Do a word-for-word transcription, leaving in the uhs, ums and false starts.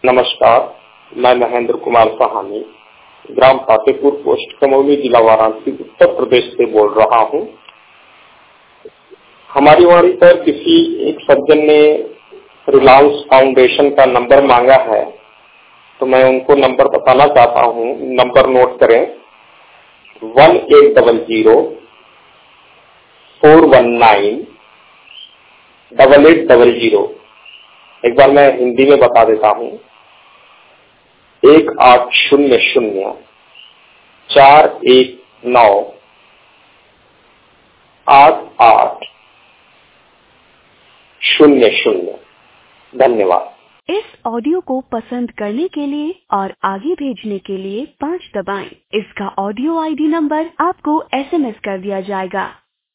नमस्कार, मैं महेंद्र कुमार सहानी ग्राम फतेहपुर पोस्ट कमौली जिला वाराणसी उत्तर प्रदेश से बोल रहा हूँ। हमारी वाणी पर किसी एक सज्जन ने रिलायंस फाउंडेशन का नंबर मांगा है, तो मैं उनको नंबर बताना चाहता हूँ। नंबर नोट करें, one eight double zero four one nine double eight double zero. एक बार मैं हिंदी में बता देता हूँ, एक आठ शून्य शून्य चार एक नौ आठ आठ शून्य शून्य। धन्यवाद। इस ऑडियो को पसंद करने के लिए और आगे भेजने के लिए पाँच दबाएं। इसका ऑडियो आईडी नंबर आपको एसएमएस कर दिया जाएगा।